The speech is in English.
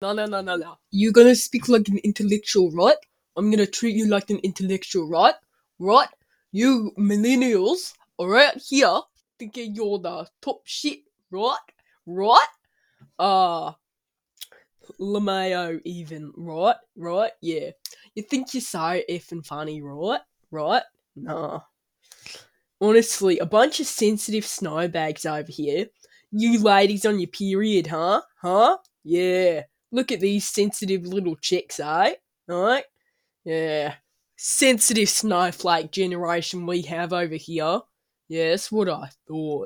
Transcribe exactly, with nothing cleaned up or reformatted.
No, no, no, no, no. You're gonna speak like an intellectual, right? I'm gonna treat you like an intellectual, right? Right? You millennials are out here thinking you're the top shit, right? Right? Uh, LeMayo even, right? Right? Yeah. You think you're so effing funny, right? Right? Nah. Honestly, a bunch of sensitive snowbags over here. You ladies on your period, huh? Huh? Yeah. Look at these sensitive little chicks, eh? Right? Yeah. Sensitive snowflake generation we have over here. Yeah, that's what I thought.